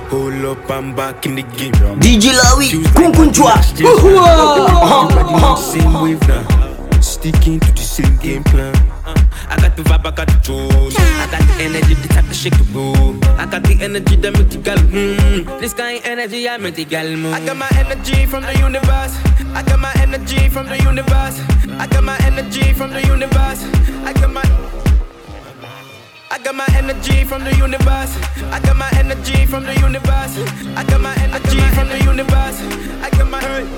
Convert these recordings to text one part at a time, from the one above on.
Hold up, I'm back in the game. DJ Lawi, Kunkunchwa. Everybody on the same wave now. Sticking to the same game plan. I got the vibe, I got the juice. I got the energy, the type to shake the room. I got the energy that make the girl This kind of energy, I make the girl move. I got my energy from the universe. I got my energy from the universe. I got my energy from the universe. I got my energy from the universe. I got my energy from the universe. I got my energy from the universe. I got my hurt.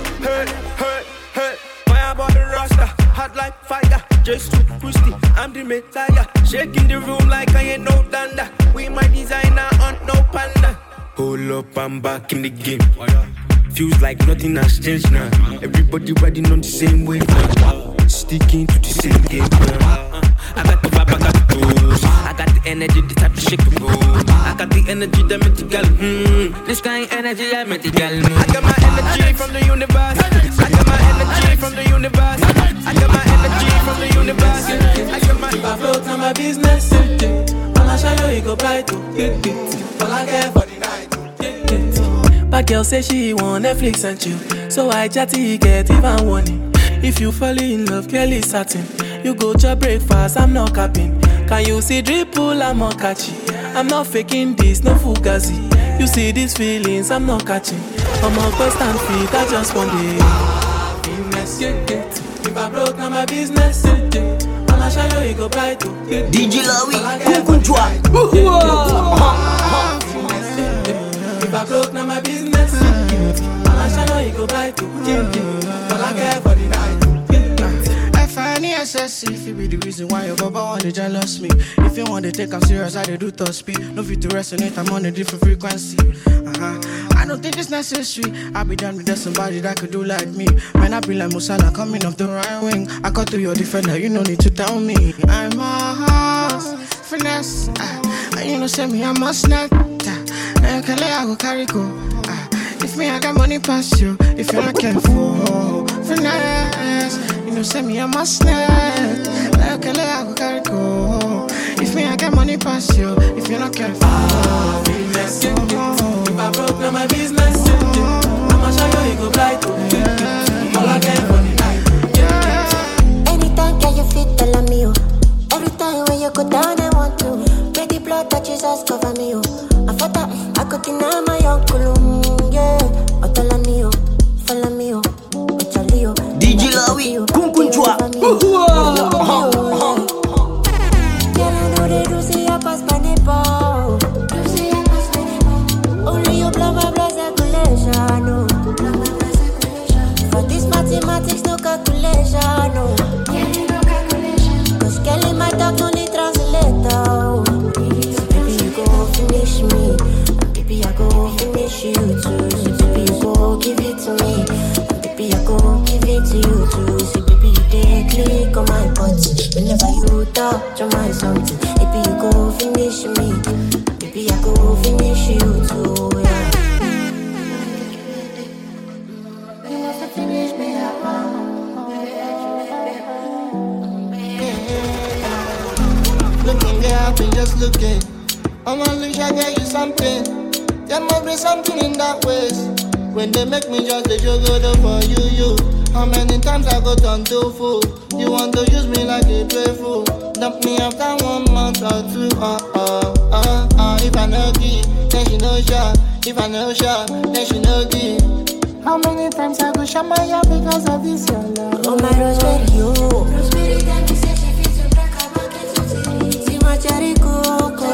Fire about the roster, hot like fire. Just too twisty, I'm the Messiah. Shaking the room like I ain't no thunder. We my designer on no panda. Hold up, I'm back in the game. Feels like nothing has changed now. Everybody riding on the same wave now. Sticking to the same game plan. I got the vibe, I got the juice. I got the energy, the type to shake the room. I got the energy that make the girl This kind of energy that make the girl move. I got my energy from the universe. I got my energy from the universe. I got my energy from the universe. I got my. If I float on my business, I'ma show you go bright to all I care for the night. But girl say she want Netflix and chill, so I chatty get even warning. If you fall in love, girl is certain. You go to breakfast, I'm not capping. Can you see dripple, I'm not catchy. I'm not faking this, no fugazi. You see these feelings, I'm not catching. I'm on quest and feet, I just want it. If I broke, now my business. I'ma show you go bright to DJ Lawi, Kunkunchwa. If I broke, now my business. I'ma show you go bright to all I care for the night. SSC, if you be the reason why your baba want to jealous me. If you want to take I'm serious, I do top speed. No fit to resonate, I'm on a different frequency. I don't think it's necessary. I'll be done with that somebody that could do like me. Man, I be like Musala coming off the right wing. I got to your defender, you no need to tell me. I'm a horse, finesse. You know, send me, I'm a snack. I go carry go. If me, I got money past you. If you're not careful, finesse. You know, send me a must snack. Like a I go carry go. If me, I get money past you. If you're not careful, if I broke, now my business. I'ma show you go bright. All I care for the night. Anytime can you fit tell me you. Every time when you go down, I want to. Get the blood that Jesus cover me you. I thought that I could deny my uncle. Yeah, but tell me you, follow me you. DJ Lawi, Kunkunchwa. Only you blow my blood circulation, no. For this mathematics, no calculation, no. Cause Kelly, my dog, no need translator. Baby, you go finish me. Baby, I go finish you too. So baby, you go give it to me. Baby, I go give it to you too. See, baby, you take click on my butt. Whenever you touch on my something, baby, you go finish me. Baby, I go finish you too, yeah. You have to finish me, looking there, I've been just looking. I'm on leash, I get you something. There must be something in that ways. When they make me just a joke for you. How many times I got on to fool? You want to use me like a playful. Dump me after 1 month or 2. If I know key, then she no shot. If I know shot, then she no key. How many times I go shut my eye because of this your love? Oh my Rosemary, you. Rosemary, that me say she feels to break her market to see my cherry coco.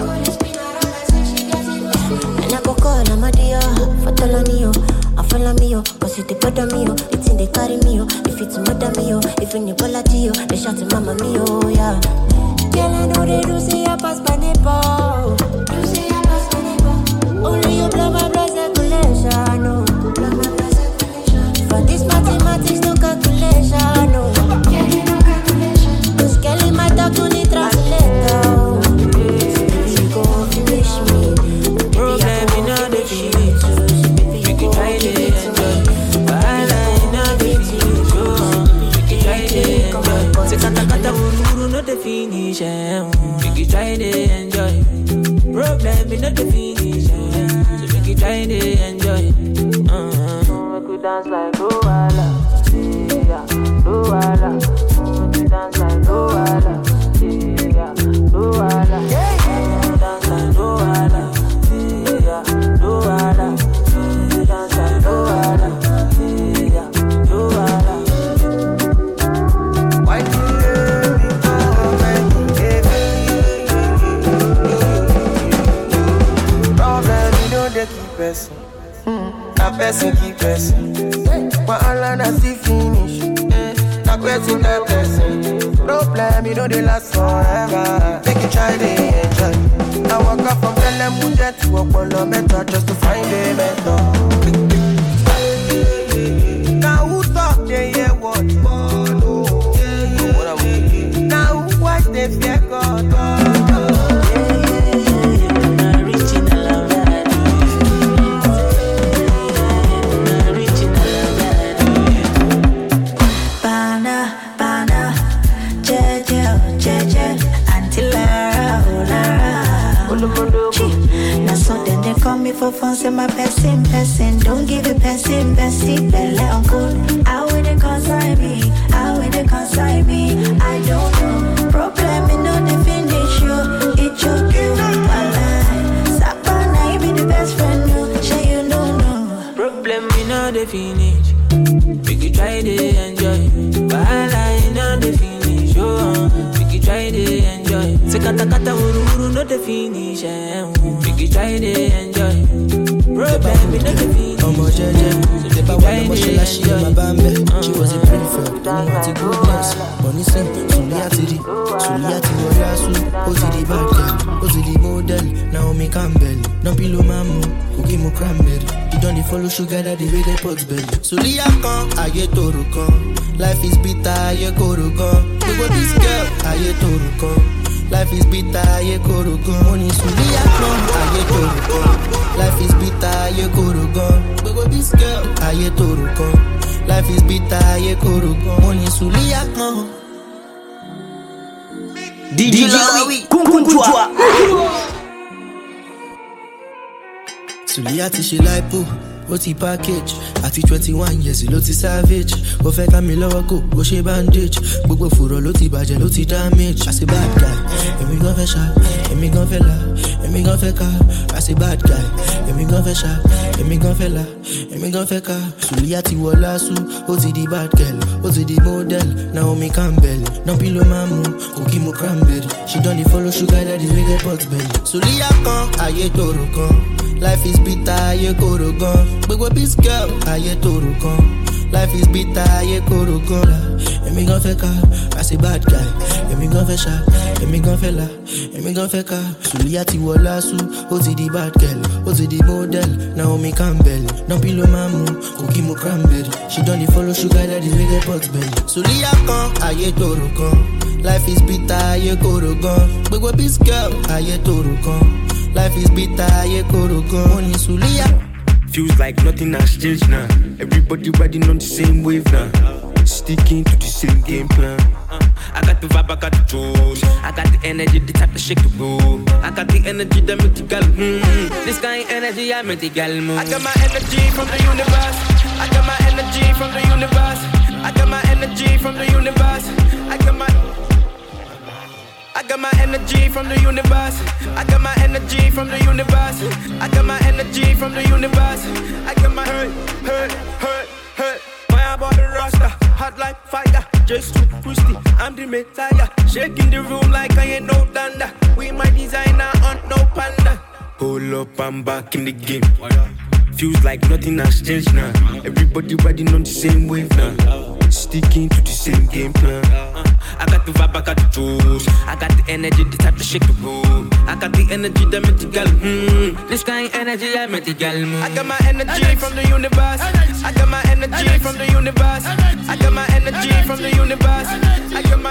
And I go call her my dear. For telling me you, I follow me you. Cause you bother me you, it's in they carry me you. If it's mother me you, if in the quality you, they shout to mama me you, yeah. Girl, I know they do say I pass by neighbor. You say I pass by neighbor. Only you blow my blood circulation, no. Blow my blood circulation. For this mathematics, no calculation, no. Yeah, no calculation. Cause Kelly, my dog, no need translator. Baby, you go finish me. Problem in all the feelings. We can try to enjoy. But I know the feelings. We can try to enjoy. Say kata uru no the finish. We can try to enjoy. Problem in all the feelings. dance like Luala, yeah, Luala. You dance like Luala, yeah, Luala. You dance like Luala, yeah, Luala. You dance like Luala, yeah, Luala. Why do you love me for my problem, you know they keep pressing. That person keep pressing. But all I see finish. That person keep pressing. Problem, you know they last forever. Make you try to enjoy. I walk up from Telemuja to Apollo Metro just to find a mentor. Now who talk they hear what? Now who watch they fear God? For fun, say my person. Don't give it person, belly uncle. How will they consign me? How will they consign me? I don't know. Problem, you know the finish you. It choke you. Sapana, you be the best friend, no. Sure you don't know. Problem, you know the finish. We could try to enjoy. Wahala, you know the finish. We could try to enjoy. Sekata kata uru uru, no the finish. We could try to enjoy. Problem, you know the finish. Omo jeje, the power of Moshela, she my bambe. She was a prefect, don't want to goodness. Money sent, Suliati Warasu, Ozidi bad girl, Ozidi model, Naomi Campbell, no pillow mamu, cookie mo cranberry. You don't follow sugar daddy with the pot belly. Sulia kan, aye toru kan. Life is bitter, aye koru kan. We got this girl, aye toru kan. Life is bitter, aye koru kan. Money Sulia kan, aye toru kan. Life is bitter, aye koru kan. We got this girl, aye toru kan. Life is bitter, aye koru kan. Money Sulia kan. DJ Lawi, Kunkunchwa. Suliati she like poo, oti package. Àti 21 years ló ti savage. Ó fẹ́ ká mi lọ́wọ́ kó, ó ṣe bandage. Gbogbo fùrọ̀ ló ti bàjẹ́, ló ti damage. As a bad guy, èmi gan fẹ́ ṣá, èmi gan fẹ́ là, èmi gan fẹ́ ká. As a bad guy, èmi gan fẹ́ ṣá, èmi gan fẹ́ là, èmi gan fẹ́ ká. Suliati Walasu, ó ti di bad girl, ó ti di model. Naomi Campbell, no pillow mamu, cookie mo cranberry. She don't dey follow sugar daddy with the pot belly. Sulia kan, ayé toro kan. Life is bitter, aye koru gan. Gbogbo this girl, aye toru kan. Life is bitter, aye koru gan. Èmi gan fẹ́ ká, as a bad guy. Èmi gan fẹ́ ṣá, èmi gan fẹ́ là, èmi gan fẹ́ ká. Suliati Walasu, ó ti di bad girl, ó ti di model. Naomi Campbell, no pillow mamu, cookie mo cranberry. She don't dey follow sugar daddy with the pot belly. Sulia kan, aye toru kan. Life is bitter, aye koru gan. Gbogbo this girl, aye toru kan. Life is bitter, aye koru gan. Money Sulia. Feels like nothing has changed now. Everybody riding on the same wave now. Sticking to the same game plan. I got the vibe, I got the juice. I got the energy, the type to shake the room. I got the energy that make the girl This kind of energy, I make the girl move. I got my energy from the universe. I got my energy from the universe. I got my energy from the universe. I got my energy from the universe. I got my energy from the universe. I got my energy from the universe. I got my hurt. Fire about the Rasta, hot like fire. Just too twisty, I'm the Messiah. Shaking the room like I ain't no thunder. We my designer on no panda. Hold up, I'm back in the game. Feels like nothing has changed now. Everybody riding on the same wave now. Sticking to the same game plan. I got the vibe, I got the juice. I got the energy, the type to shake the room. I got the energy that make the girl This kind of energy, I make the girl move. I got my energy from the universe. I got my energy from the universe. I got my energy from the universe. I got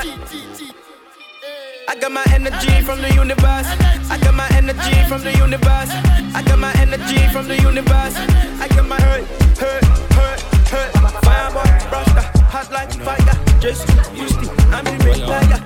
my energy from the universe. I got my energy from the universe. I got my energy from the universe. I got my hurt. Fireboy, Rasta, hot like fire. Just too twisty, I'm the Messiah.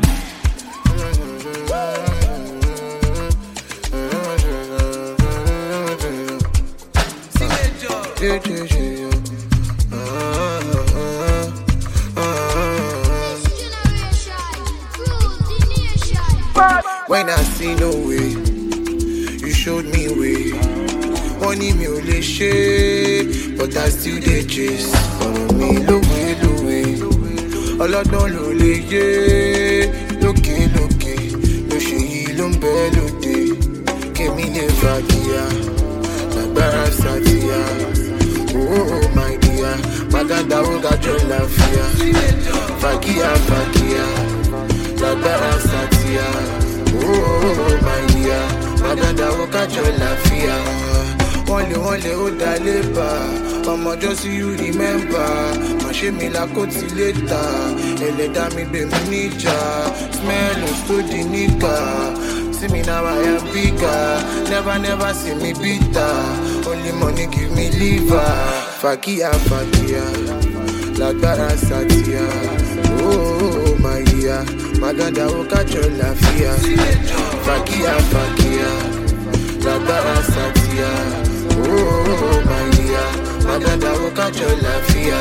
When I see no way, you showed me way. Money me only share, but I still dey chase. Follow me, look way. Ọlọ́dún ló lè yé, lókè, ló ṣe yí ló ń bẹ́ lóde. Kémi lè fàgìyà, lágbára sàtìyà. Oh my dear, Maganda ó gájọ láfíà. Fàgìyà, lágbára sàtìyà. Oh my dear, Maganda ó gájọ láfíà. Wọ́n lè ó dá lébà. Mama, just so you remember. My shame me like what's later. Eleda me be me ninja. Smell of study nigga. See me now I am bigger. Never see me bitter. Only money give me liver. Fakia, Lagbara satia. Oh my dear, Maganda will catch your lafia. Fakia, Lagbara satia. Oh my dear. Maganda will catch your lafia.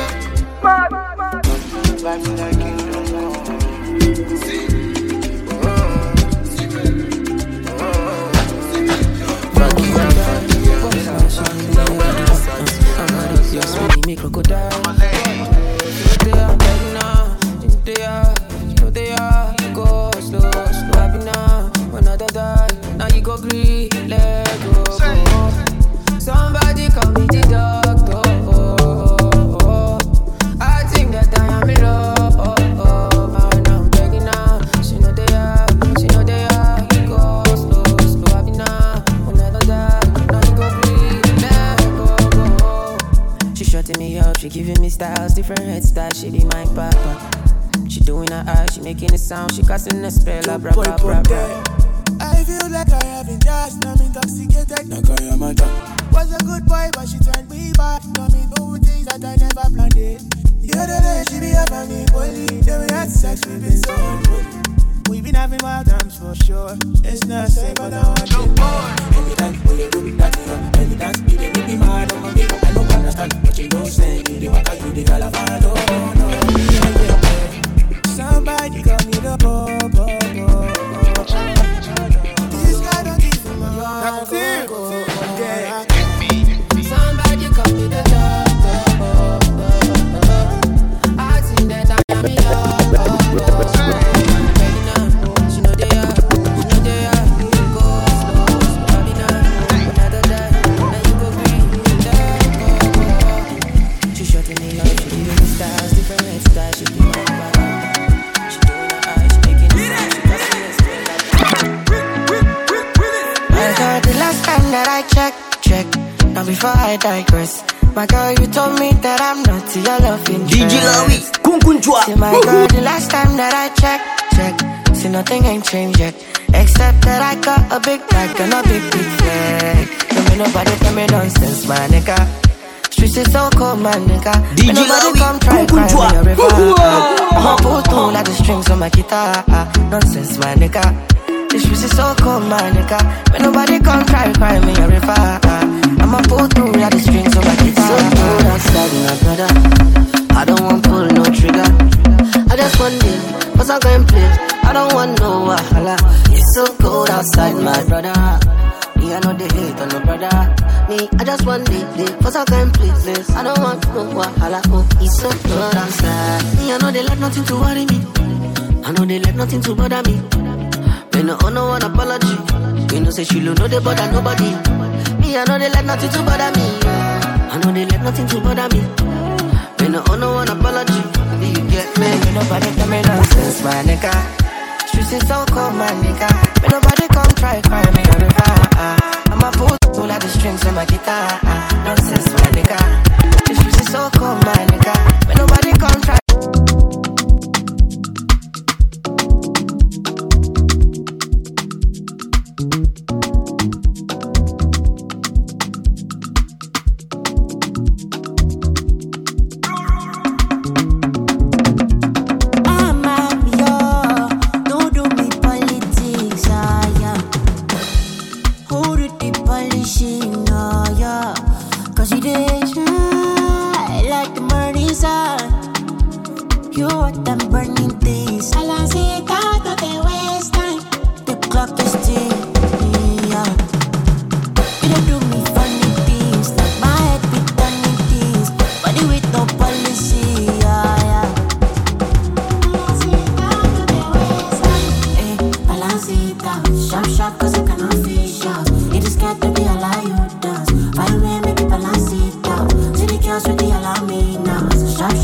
Life like it don't go. Me crocodile. They are, go slow, happy now. When I die, now you go green, let go. Somebody call me the doctor. I think that I am in love. Man, I'm begging now. She know they are. Go slow, happy now. When I die, now you go breathe, let go. She shutting me up, she giving me styles, different head styles. She be my papa. She doing her eyes, she making a sound, she casting a spell. I feel like I have been just, I'm intoxicated. Was a good boy, but she turned me back. Now me do things that I never planned it. The other day she be up on me, only then we had sex, we been so unholy. We been having wild times for sure. It's not safe, but I want it. Every time we do that, every dance we be mad on me. I don't understand what you don't say. You want to do the Galavado, no. Somebody call me the Bobo. This guy don't give me my heart. Somebody call me the doctor. I think that I am in love. She know they are. Go slow, happy now. When I die, now you go green. She shutting me up, she giving me styles, different styles. She be my bad. She doing her eyes, she making it sound, she passing it straight like that. I heard the last time that I checked. Now before I digress, my girl, you told me that I'm not to your love interest. DJ Lawi, Kunkunchwa. See my girl, the last time that I checked, see nothing ain't changed yet, except that I got a big bag and a big flag. Don't make nobody tell me nonsense, my nigga. Streets is so cold, my nigga. DJ nobody come try cry me a river. I'ma pull through like the strings on my guitar. Nonsense, my nigga. The streets is so cold, my nigga. When nobody come try me a river. I'ma pull through like the strings on my guitar. So cold outside, my brother. I don't want pull no trigger. I just want it, cause I'm going play. I don't want no wahala. It's so cold outside, my brother. Me, I know they hate on no brother. Me, I just want it, cause I'm going play. I don't want no wahala. Oh, it's so cold outside. Me, I know they let nothing to worry me. I know they let nothing to bother me. Me no owe no one apology. Me no say she no they bother nobody. Me I know they let nothing to bother me. I know they let nothing to bother me. Me no owe no one apology. Do you get me? Me nobody tell me nonsense, my nigga. Streets is so cold, my nigga. Me nobody come try me a river. I'ma pull through like the strings on my guitar. Nonsense, my nigga. The streets is so cold, my nigga. Me nobody come try. You want them burning things. I see it out of the waistline. The clock is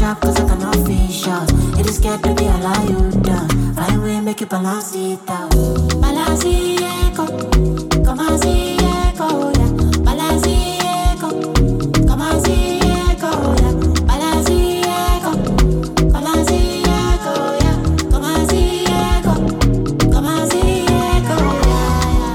sharp cause I cannot fish out. It is scared to be allow you down. Find way make you balance it out. Balance it, come on, see it, go, yeah. Balance it, come on, see it, go, yeah. Balance it, balance it, go, yeah. Come on, see it, come on, see it, go, yeah.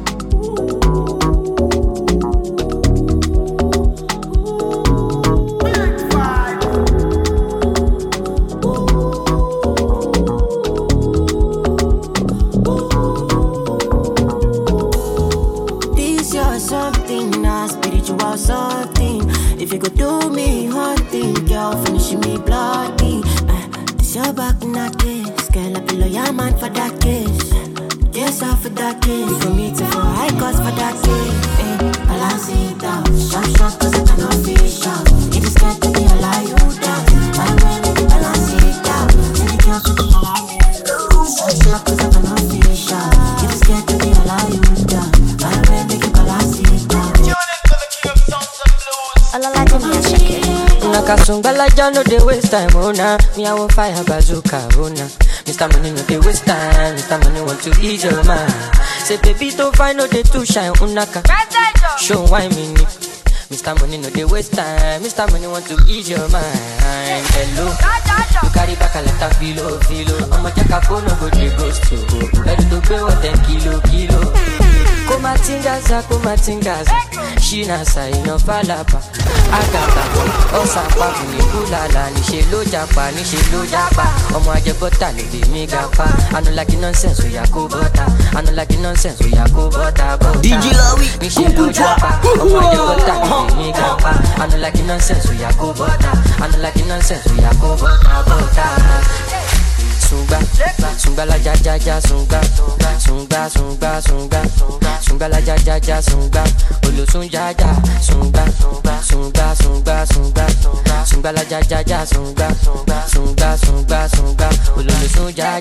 Something. If you could do me hunting, girl, finishing me bloody. This your back in that case, girl, I be loyal man for that case. Yes, I for that case. We can meet for high cost for that case. Balance it out, shop cause I cannot fish out. It is scared to be allow you down. I will make you balance it out. Let it go to the allow you. Shop cause I cannot fish out. It is scared to be allow you down. I will make you balance it out. Nakasumbala jano de waste time, oh nah. Me I want fire bazooka, oh nah. Mr. Money no de waste time, Mr. Money want to ease your mind. Say baby don't find no de too shine, unaka. Show why me ni. Mr. Money no de waste time, Mr. Money want to ease your mind. Hello, you carry back a lot of filo. I'ma take a phone no go de ghost to go. Ready to pay what 10 kilo. Kumatingaza, Shina sa ino falapa. Agaba, Osapa, Nikulala, Nishelo Japa. Omo ajebota no be me gapa. I don't like nonsense, we yakubota. DJ Lawi, Nishelo Japa. Omo ajebota no be me gapa. I don't like nonsense, we yakubota. Sunga la ja sunga la ja sunga olo sunga sunga la ja sunga olo sunga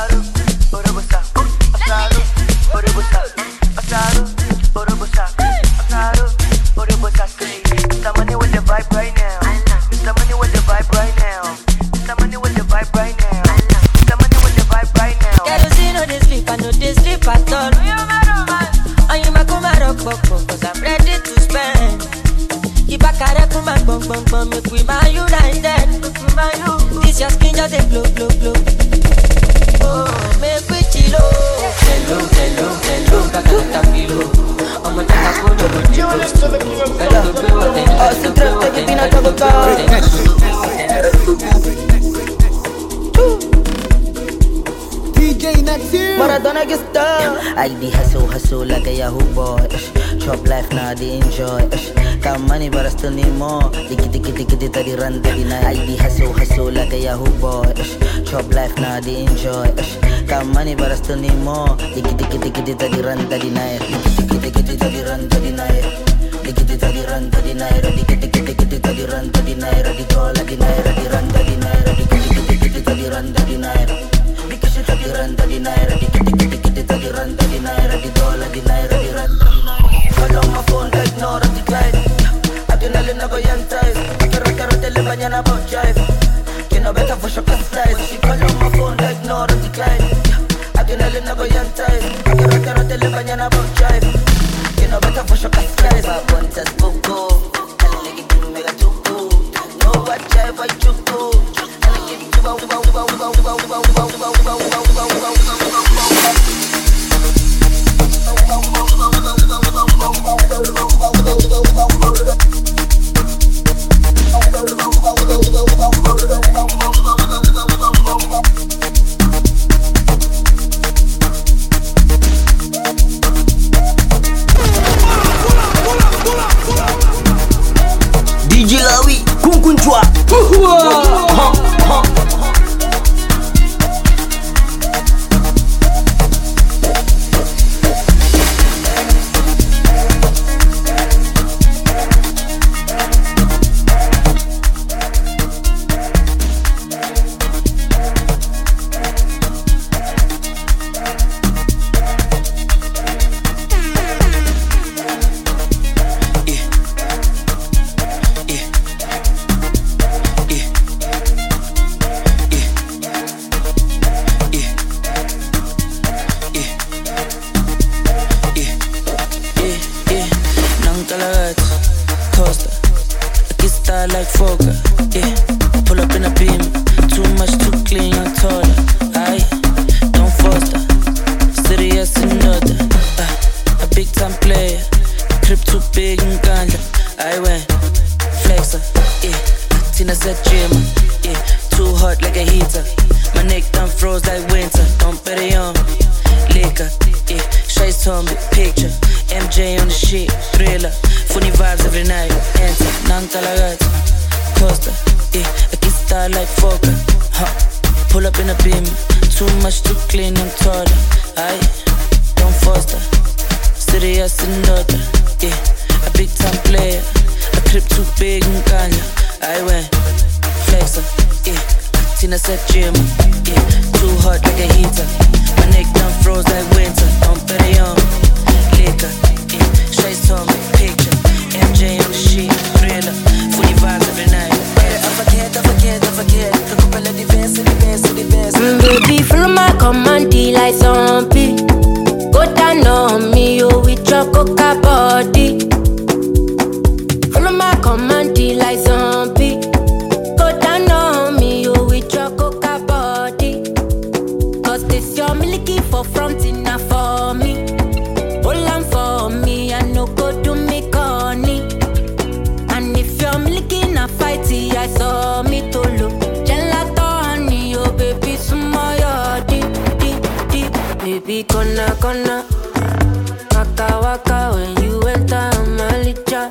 Mr. Money with the vibe right now. Mr. Money with the vibe right now. Mr. Money with the vibe right now. Kerosene no dey sleep, I no dey sleep at all. And you ma come rock, cause I'm ready to spend. Keep a carry, come and bum, make we man united. This your skin just a blow. Oh, make we chill. Hello, bagalata filo. I'ma take a photo with you. Maradona que está. I be hustle like a Yahoo boy. Chop life now they enjoy. Got money but I still need more. Tiki tadi run tadi night. I be hustle like a Yahoo boy. Chop life now they enjoy. Got money but I still need more. Tiki tadi run tadi night. Tiki tadi run tadi night. Tiki tadi run tadi night. Tiki tadi run tadi night. Tadi call tadi night. Tadi run tadi night. Tiki tadi run tadi night. Tadi run tadi night. Tadi run tadi night. Tadi call tadi night. Tadi run tadi night. Call on my phone like no on the glide. Adrenaline go young ties. Karo tele mañana about jive. You know better for shock and slice. She call on my phone like no on the glide. Adrenaline go young ties. Karo tele mañana about jive. You know better for shock and slice. Ponte poco. Mega chuku. No what jive I chuku. DJ Lawi, Kunkunchwa. dreamer. Yeah, too hot like a heater. My neck done froze like winter. Don't bet it on liquor. Yeah, Shay's on me, picture. MJ on the shit, thriller. Funny vibes every night. Enter, non-talagat. Costa, yeah, I can start like Fokker. Pull up in a beam. Too much to clean, I'm taller. Aye, don't foster. Serious and daughter. Yeah, a big time player. A crib too big and kanya. I went flexer. Yeah, Tina said gym. Yeah, too hot like a heater. My neck done froze like winter. Don't bet it on liquor. Yeah, Shay's on me, picture. MJ on the sheet, thriller. Funny vibes every night. I forget. Recupera the best. Baby, follow my command like zombie. Go down on me, oh, with your coca body. Follow my command like zombie. Go down on me, oh, with your coca body. Cause this your milky for front enough for me. Hold on for me, I no go do me corny. And if you're milky na fighty, I saw me to look. Gelato honey, oh baby, sumoyo di. Baby, kona. Waka when you enter Malicha.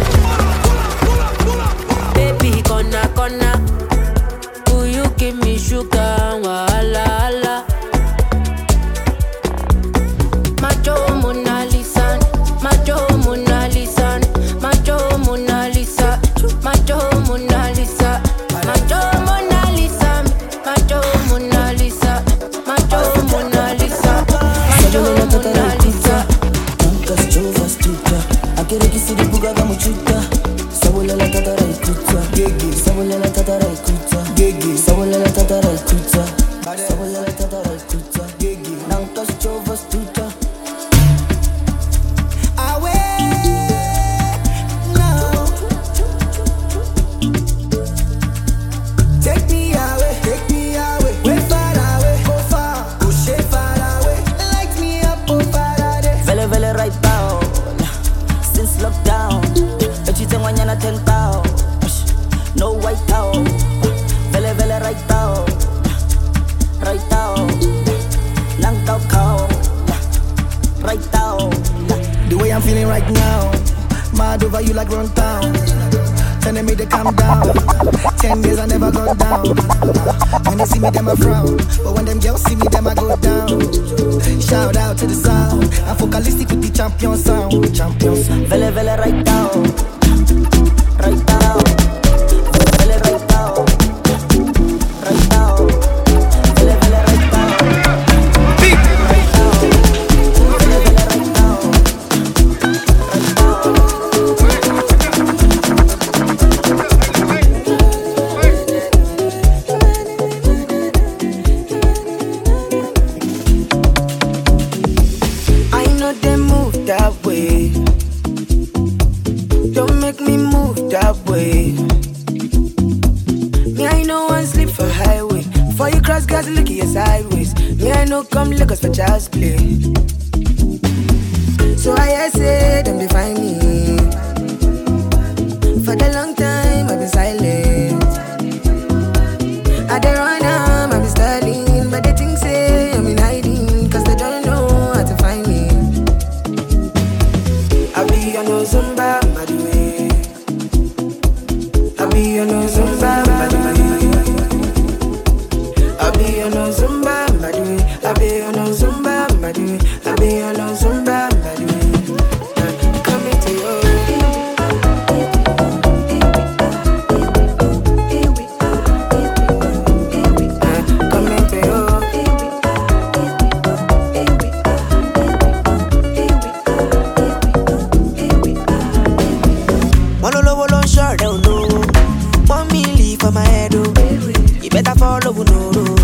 Baby, kona. Will you give me sugar? Wahala. Macho Mona Lisa. Macho Mona Lisa. Macho Mona Lisa. Macho Mona Lisa. Macho Mona Lisa. Macho Mona Lisa. Macho Mona Lisa. Macho Mona Lisa. Akere kisiri buga ga muchuta. Sabola la tatara ikuta. Gege. Sabola la tatara ikuta. Gege. Sabola la tatara ikuta. Sabola la tatara ikuta. Gege. Nanka chova stuta. Awe. No. Take me away. Way far away. Go far. Push it far away. Light me up, oh Faraday. Vele right down. Since lockdown, but you don't want to tell down. No white down, vele right down, lang cow, right down. The way I'm feeling right now, mad over you like run town. Telling me to calm down. 10 years I never gone down. When they see me, them I frown. But when them girls see me, them I go down. Shout out to the sound. I'm focalistic with the champion sound. Vele right down. Right down. Vele right down. Right down. Vele right down. Big. Right down. Vele right down. Right down. I know they move that way. Don't make me move that way. Me, I know one sleep for highway. Before you cross, guys, look at your sideways. Me, I know come Lagos for child's play. So I say, them define me. For the long time, I've been silent. I don't run I've been styling. But they think say I'm in hiding. Cause they don't know how to find me. I be on no Zumba, by the way. I be on no Zumba, by the way. I be on no Zumba, by the way. I be on no Zumba, by the way. I be on no Zumba, by the way. Coming to you. Coming to you. One low short, they don't know. 1 milli for my head, oh. You better follow, no.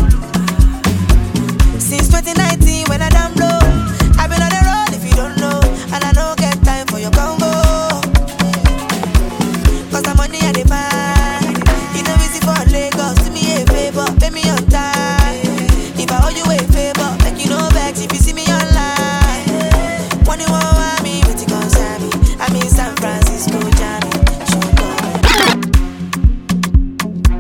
Since 2019, when I damn low, I've been on the road if you don't know. And I don't get time for your Congo. Cause the money I demand. It's no easy for Lagos. Do me a favor, pay me on time. If I owe you a favor, make you know back if you see me online. When you want me, but you concern me. I'm in San Francisco, Johnny.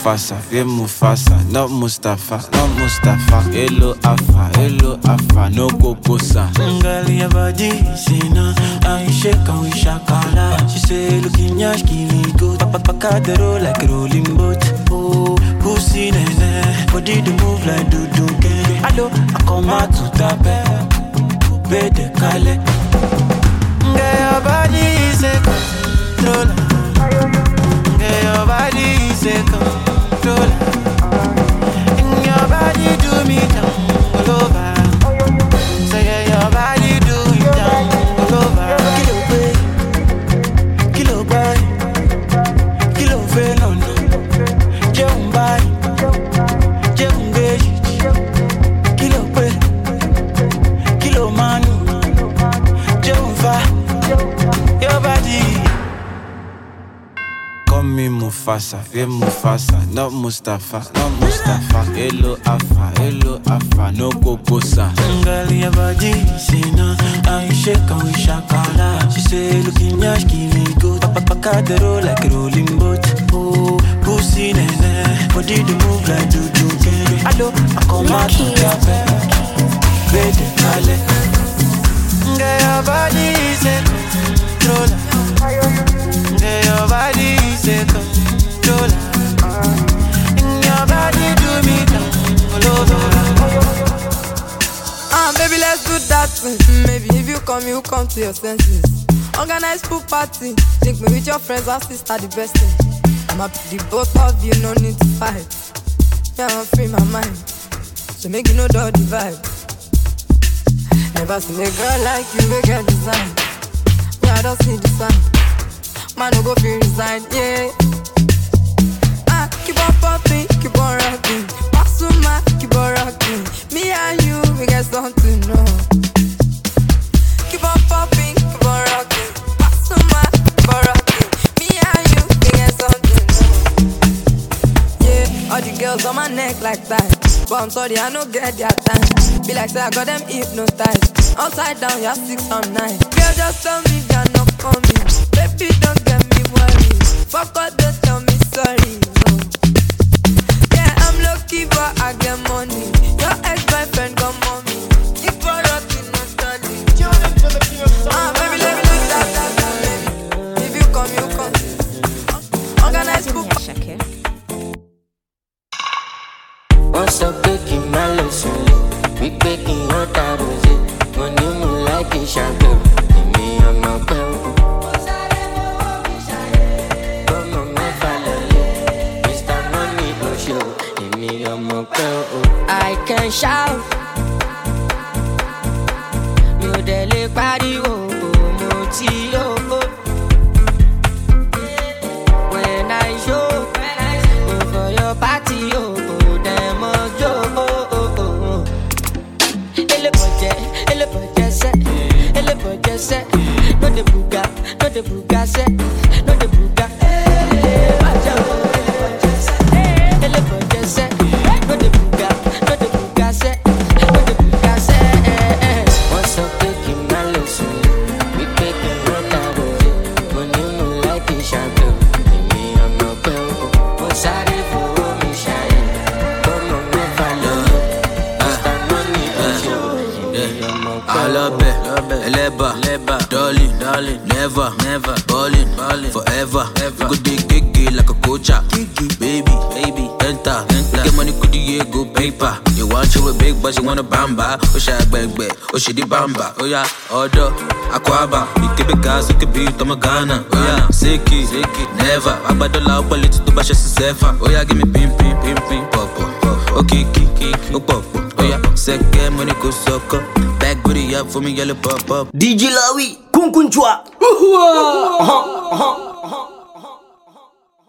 Mufasa, yeah Mufasa, not Mustafa, not Mustafa. Hello Alpha, no Kokosa. Girl, your body, see now, I shake and we shakala. She say, looking yash, give me good. Papa the roll like a rolling boat. Oh, pussy nene, body to move like do gang. Hello, I come out to tape, bede kale. Girl, your body is a controller. Girl, your body is a controller. And your body do me down all over. Say your body do it down all over. Kilo boy, kilo venom. Jumbai, jumbeji. Kilo boy, kilo manu. Jumba, your body. Call me Mufasa, yeah Mufasa, not Mustafa, not Mustafa. Hello Alpha, no Kokosa. Girl, your body, see now, I shake and we shakala. She say, looking yash, give me good. Papa the roll like a rolling boat. Oh, pussy nene, body to move like do gang. Hello, I come out to tape, bede kale. Girl, your body is a controller. Girl, your body is a controller. And your body do me down all over. Baby, let's do that thing. Maybe if you come to your senses. Organize pool party. Link me with your friends and sister, the best thing. I'm happy the both of you, no need to fight. Yeah, I'm free my mind. So make you know the vibe. Never seen a girl like you, we get design. Yeah, I don't see the sign. Man, no go feel resign, yeah. Keep on popping, keep on rocking. Pasuma, keep on rocking. Me and you, we get something, no. Keep on popping, keep on rocking. Pasuma, keep on rocking. Me and you, we get something, no. Yeah, all the girls on my neck like that. But I'm sorry, I don't get their time. Be like, say I got them hypnotized. Upside down, you're 6 or 9. Girl, just tell me you're not coming. Baby, don't get me worried. Fuck all, don't tell me sorry. No. Yeah, I'm lucky, but I get money. Your ex-boyfriend got mommy. Keep on rocking, no darling. Baby, let me look that, baby. If you come, you come. Organize poop. What's up, baking my lesson? We baking your taros. When you move like a shadow, me on my bell. I can shout. You dele party oh moti oh. When I show for your party oh them oh. Elle budget set. No de buga set. No de buga. Elle budget set. What's up, taking my lesson? We taking no time. When you know like a shadow, me I'm not bell. What's out for me shine? Come on, me follow. Stand money on you. I love it, eleba, darling, never, ballin', forever. We go dig like a coacha, baby, enter. Get money, could you go paper? You want you a big, but you want a bamba. Oh, shy bang, oh, she the bamba. Oh, yeah, order, aquaba. You keep it gas, you can be Tomagana. Oh, yeah, sicky, never. I bad the loud, but it's too much as a sefa. Oh, yeah, give me pim, pop. Okay, oh, pop. Oh, yeah, second money, go sucker. Back booty up for me, yellow pop. DJ Lawi, Kunkunchwa.